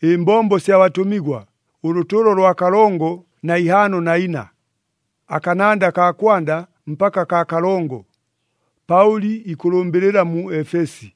Imbombo sya watumigwa, uruturo rwa kalongo na ihano na ina. Akananda ka kwanda mpaka ka kalongo. Pauli ikulumbirira mu Efesi.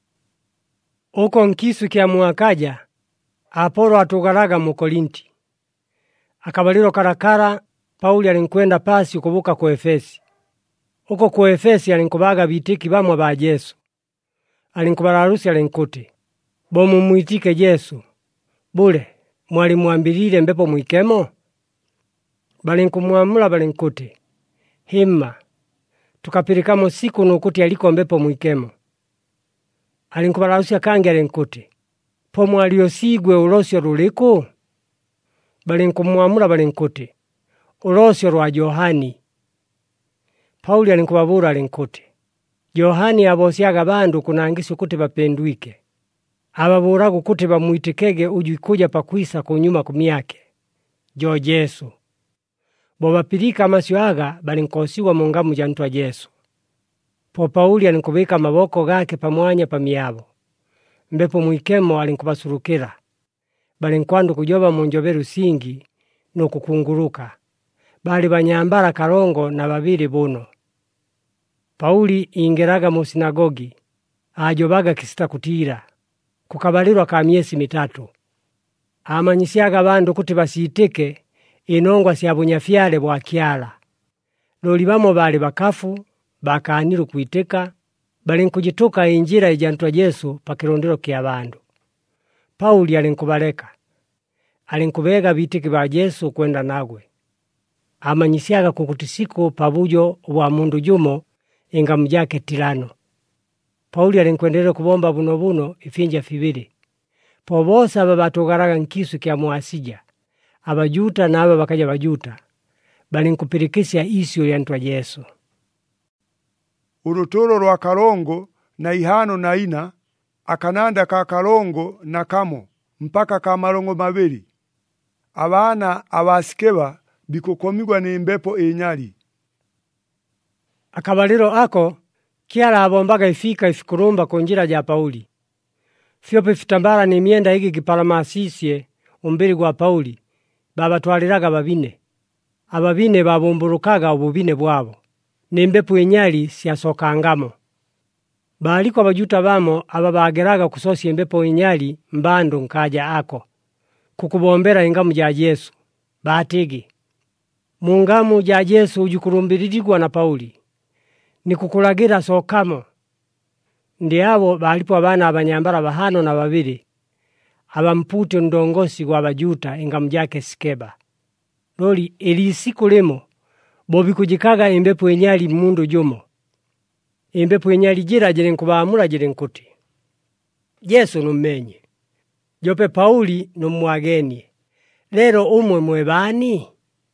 Uko nkisu kya muakaja, Apolo atugaraga mu Korinti. Akabaliro karakara, Pauli alinkwenda pasi ukubuka ku Efesi. Uko ku Efesi alinkubaga bitiki bamwe ba Yesu. Alinkubalarusi alinkuti, bomu mwitike Yesu, bule, mwali muambilile mbepo mwikemo? Balinkumwamula balinkuti, himma, tukapirikamo siku nukuti aliko mbepo mwikemo. Alinkubalarusi akangi alinkuti, po mwaliosigwe ulosyo luliku? Balinkumwamula balinkuti, ulosyo rwa Yohani. Pauli alinkubabura alinkuti, Yohani abosyaga bandu kunangisi ukuti bapendwike. Ababuraga ukuti bamwitikege uju ikuja pakwisa kunyuma kumyake, jo Yesu. Bobapilika amasyo aga balinkosiwa mu ngamu ja Ntwa Yesu. Po Pauli alinkubika amaboko gake pamwanya pamyabo. Mbepo mwikemo alinkubasurukira. Balinkwandu kujoba mu njoberu singi n'okukunguruka. Bali banyambara kalongo na babiri buno. Pauli ingeraga mu sinagogi, ajobaga kisita kutira, kukabalirwa ka myesi 3. Amanyisyaga bandu kuti basiitike inongwa sya bunyafyale bwa kyala. Loli bamo bali bakafu, bakaaniru kwitika, balinkujituka injira ija Ntwa Yesu pakilondero kya bandu. Pauli alinkubaleka. Alinkubega bitiki ba Yesu kwenda nagwe. Amanyisyaga kukuti siku pabujo bwa mundu jumo ingamu jake Tirano. Pauli alinkwendelea kubomba buno ifinja 2. Po bosa aba batugaraga nkisu kya muasija, abajuta na aba bakaja bajuta, balinkupirikisya isyo lya Ntwa Yesu. Uruturo rwa kalongo na ihano na ina, akananda ka kalongo na kamo, mpaka ka malongo 2. Abana abasikeba bikukomigwa ni mbepo inyali. Akabaliro ako, kyala abombaga ifika ifikurumba kunjira ja Pauli. Fyope fitambara ni myenda hiki kipalamasisye umbiri gwa Pauli, babatwaliraga babine. Ababine babumburukaga ububine bwabo, ni mbepo inyali syasokangamo. Baliko abajuta bamo ababageraga kusosya imbepo inyali mbandu nkaja ako, kukubombera ingamu ja Yesu, batigi. Mungamu ja Yesu ujukurumbiririgwa na Pauli, ni kukulagira sokamo. Ndi abo balipo abana abanyambara 5 abampute ndongosi gwa bajuta ingamu jake Sikeba. Loli elisiku limo, bobi kujikaga imbepo inyali mundu jumo. Imbepo inyali jira jilinkubaamula jilinkuti, Yesu numenye. Jope Pauli numwagenie, lero umwe mwebani?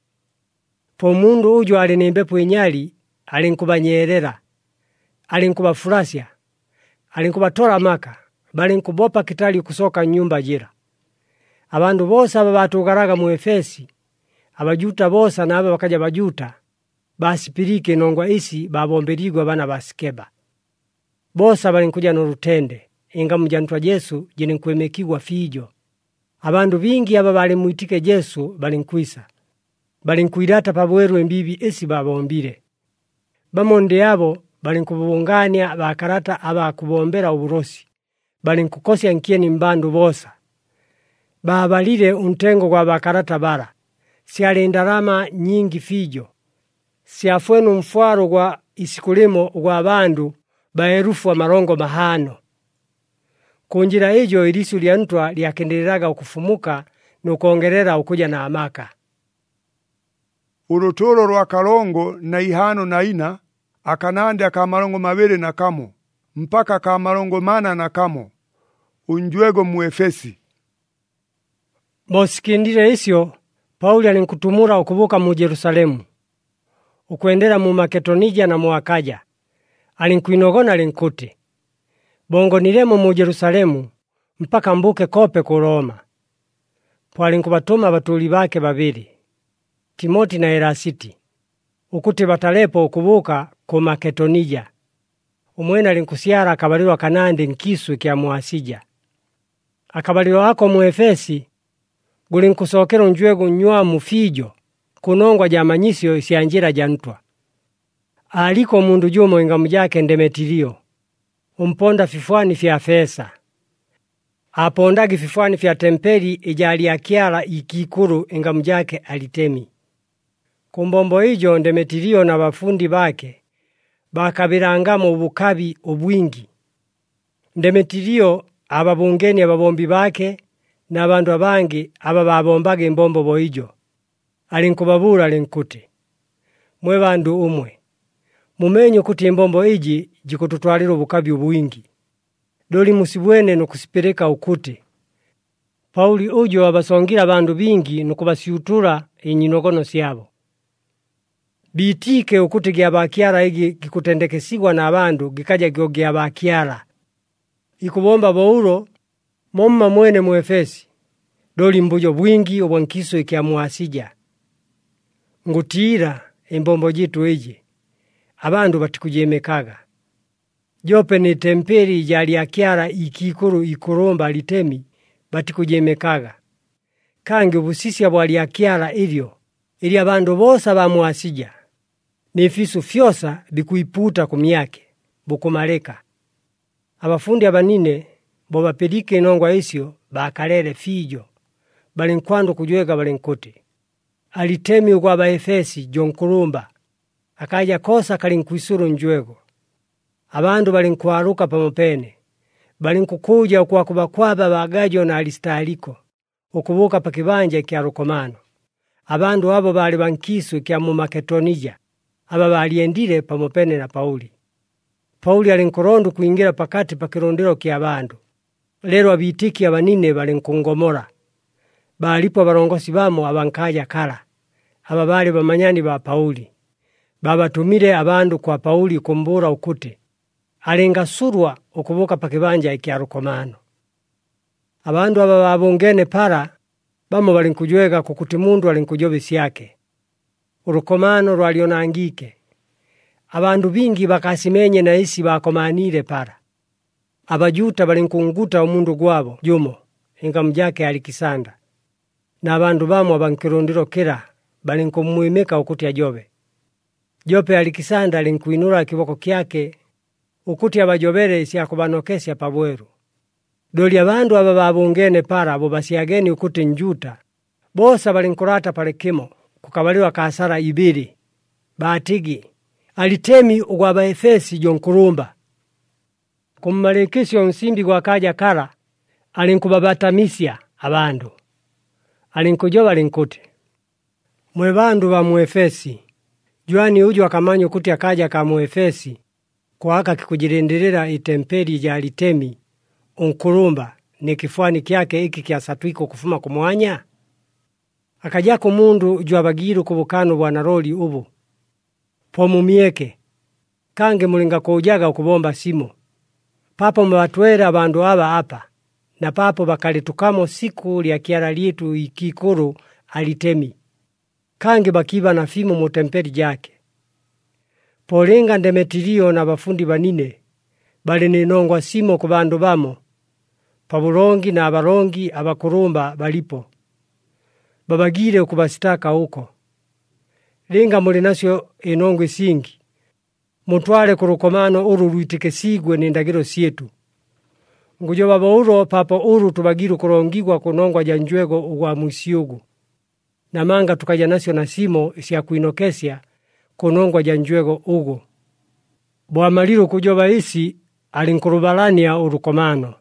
Po mundu ujo ali nimbepo inyali, alinkubanyerera, alinkubafurasya, alinkubatola maka, balinkubopa kitali kusoka nyumba jira. Abandu bosa aba batugaraga mu Efesi, abajuta bosa na aba bakaja bajuta, basipirike nongwa isi babomberigwa bana basikeba. Bosa balinkuja n'urutende, ingamu ja Ntwa Yesu jilinkwemekigwa fijo. Abandu bingi aba bali mwitike Yesu balinkwisa, balinkwirata pabweru embibi esi babombire. Bamonde abo balinkubungania bakarata aba kubombera uburosi, balinkukosya nkieni mbandu bosa. Babalire untengo gwa bakarata bara, siali ndarama nyingi fijo. Siafwenu mfwaro gwa isikulimo gwa bandu baerufu wa marongo 5. Kunjira ejo ilisu lya Ntwa lyakendeleraga ukufumuka nukongerera ukuja na amaka. Uruturo rwa kalongo na ihano na ina, akananda ka malongo 2 na kamo, mpaka ka malongo 4 na kamo, unjwego mu Efesi. Bosikindire isyo, Pauli alinkutumura ukubuka mu Yerusalemu, ukwendera mu Makedonija na mu Akaja. Alinkuinogona alinkuti, bongo niremo mu Yerusalemu, mpaka mbuke kope ku Roma. Po alinkubatuma batuli bake 2, Timoti na Erasiti, ukuti batalepo ukubuka ku Makedonija. Umwene alinkusyara akabalirwa kanande nkisu kya muasija. Akabalilo ako mu Efesi gulinkusokera unjwego nywamu fijo kunongwa ja manyisyo isya njira ja Ntwa. Aliko mundu jumo ingamu jake Ndemetilio, umponda fifwani fya fesa. Apondagi fifwani fya tempeli ijali akyala ikikuru ingamu jake Alitemi. Kumbombo ijo Ndemetilio na bafundi bake bakabirangamo ubukabi obwingi. Ndemetilio ababungeni ababombi bake na bandu abangi aba babombaga imbombo boijo alinkubabula alinkuti, mwe bandu umwe mumenye kuti imbombo iji jikututwalira ubukabi obwingi. Doli musibwene nukusipeleka ukuti Pauli ujo abasongira bandu bingi nukubasyutura inyinogono syabo. Bitike ukuti gyabakyala igi gikutendekesigwa na bandu gikaja gyabakyala. Ikubomba Paulo momma mwene mu Efesi doli mbujo bwingi obwankiso ikyamuasija. Ngutira imbombo jitu iji abandu batikujemekaga. Jope ni tempeli ijali akyala ikikuru ikurumba Alitemi batikujemekaga. Kangi ubusisya bwali akyala ilyo ili abandu bosa bamuasija. Nifisu fyosa bikuiputa kumyake bukumaleka. Abafundi abanine bo bapelike inongwa isyo bakalele fijo balinkwandu kujwega balinkuti, Alitemi ugwa Baefesi jonkulumba akaja kosa kalinkwisuru njwego. Abandu balinkwaruka pamopene balinkukuja ukwakuba kwaba Bagajo na Alistaliko ukubuka pa kibanja kya Rukomano. Abandu abo bali bankisu kya mu Makedonija aba baliendile pamopene na Pauli. Pauli alinkurondu kuingira pakati pa kirondero kya bandu. Lero abitiki abanine balinkungomora. Balipo abarongosi bamo abankaja kala aba bali bamanyani ba Pauli. Babatumire abandu kwa Pauli kumbura ukuti alingasurwa ukubuka pa kibanja kya Rukomano. Abandu aba babungene para bamo balinkujwega kukuti mundu alinkujobisi yake. Urukomano rwalionangike. Abandu bingi bakasimenye na isi bakomanire para. Abajuta balinkunguta umundu gwabo jumo ingamu jake Alikisanda. Na abandu bamo abankirundiro kira balinkumwimika ukuti ajobe. Jope Alikisanda alinkuinura kiboko kyake ukuti abajobere isi akubanokesya pabweru. Doli abandu aba babungene para abo basiageni ukuti njuta bosa balinkurata pale kimo kukabaliwa kasara ibiri. Batigi Alitemi ugwa Baefesi jonkulumba. Kummalekesyo nsimbi gwa kaja kala alinkubabatanisya abandu. Alinkujoba alinkuti, mwe bandu ba mu Efesi juani uju akamanya ukuti akaja ka mu Efesi kwaka kikujirenderera itempeli ja Alitemi unkulumba ni kifwani kyake iki kyasatwiko kufuma kumwanya. Akajako mundu juabagiru kubukano bwa naroli ubu pomumieke kange mulinga kujaga ukubomba simo. Papo mbatwera abandu aba apa na papo bakalitukamo siku lya kyala lietu ikikuru Alitemi. Kange bakiba na fimo mu tempeli jake. Polenga Ndemetilio na bafundi banine bali ninongwa simo ku bandu bamo. Pabulongi na abarongi abakurumba balipo. Babagire ukubasitaka huko. Linga muli nasyo inongwe singi. Mutwale ku Rukomano uru rwitikesigwe n'indagiro syetu. Ngujoba Paulo papo uru tubagiru kurongigwa kunongwa ja njwego ugwa musiugu. Namanga tukaja nasyo na simo isya kuinokesya kunongwa ja njwego ugu. Bwamaliro kujoba isi alinkurubalania Urukomano.